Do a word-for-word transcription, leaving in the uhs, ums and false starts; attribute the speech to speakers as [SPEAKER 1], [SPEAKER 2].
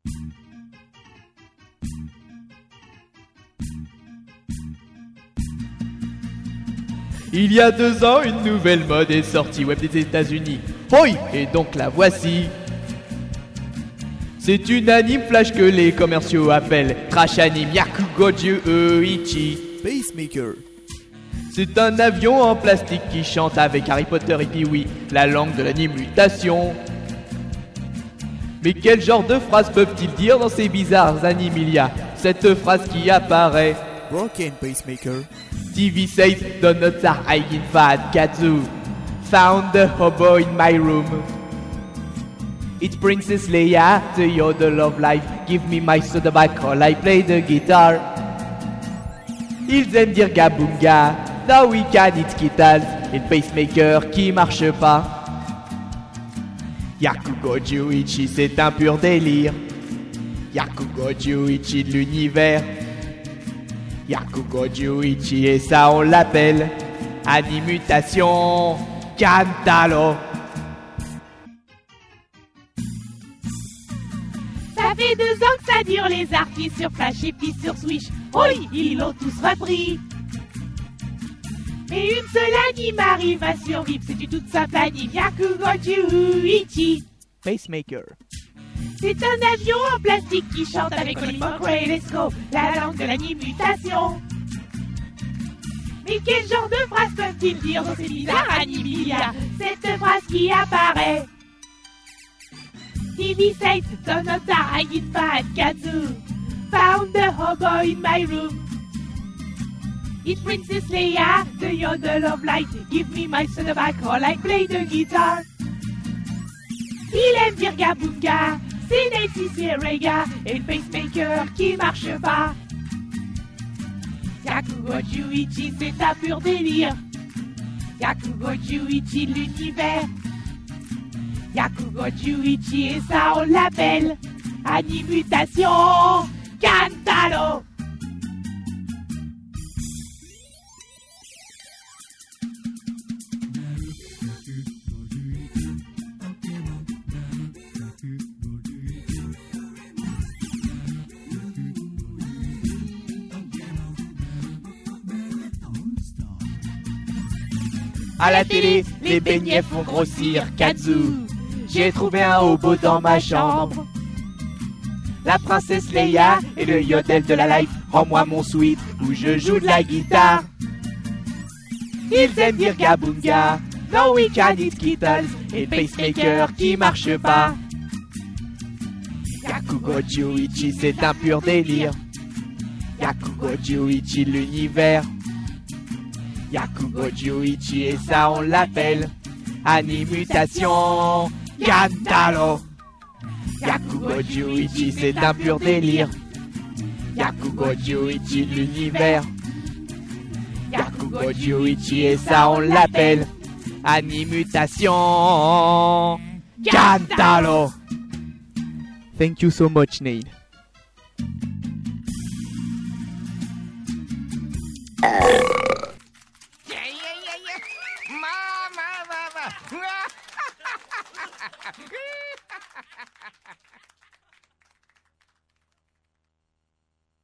[SPEAKER 1] Il y a deux ans, une nouvelle mode est sortie web des États-Unis. Hoi! Et donc la voici. C'est une anime flash que les commerciaux appellent Trash Anime Yakugoju Eiichi.
[SPEAKER 2] Pacemaker.
[SPEAKER 1] C'est un avion en plastique qui chante avec Harry Potter et Pee-wee, la langue de l'anime mutation. Mais quel genre de phrases peuvent-ils dire dans ces bizarres animes? Il y a cette phrase qui apparaît.
[SPEAKER 2] Broken Pacemaker.
[SPEAKER 1] T V says donuts are hanging fat, Kazu. Found a hobo in my room. It's Princess Leia, the yodel of life. Give me my soda back while I play the guitar. Ils aiment dire Gabunga. Now we can eat Skittles. Et le pacemaker qui marche pas. Yakugoju Eiichi, c'est un pur délire. Yakugoju Eiichi de l'univers. Yakugoju Eiichi, et ça on l'appelle Animutation Kantaro.
[SPEAKER 3] Ça fait deux ans que ça dure, les artistes sur Flash et puis sur Switch. Oui, ils l'ont tous repris. Mais une seule anime arrive à survivre, c'est une toute simple anime, Yakugoju Eiichi.
[SPEAKER 1] Pacemaker.
[SPEAKER 3] C'est un avion en plastique qui chante avec Holly McRae, let's go, la langue de l'animutation. Mais quel genre de phrase peuvent-ils dire dans ces bizarres animes? Il y a cette phrase qui apparaît. T V says, donuts are hanging fat, Kazu. Found a hobo in my room. It's Princess Leia, the yodel of light. Give me my soda back while I play the guitar. Il aime dire Gabunga, c'est Nancy, c'est Rega, et le pacemaker qui marche pas. Yakugoju Eiichi, c'est un pur délire. Yakugoju Eiichi de l'univers. Yakugoju Eiichi, et ça on l'appelle Animutation Kantaro.
[SPEAKER 1] À la télé, les beignets font grossir Kazu. J'ai trouvé un hobo dans ma chambre. La princesse Leia et le yodel de la life. Rends-moi mon sweat où je joue de la guitare. Ils aiment dire Gabunga. No we can eat Skittles. Et le pacemaker qui marche pas. Yakugoju Eiichi, c'est un pur délire. Yakugoju Eiichi de l'univers. Yakugoju Eiichi, et ça on l'appelle Animutation Kantaro. Yakugoju Eiichi, c'est un pur délire. Yakugoju Eiichi de l'univers. Yakugoju Eiichi, et ça on l'appelle Animutation Kantaro. Thank you so much, Neil.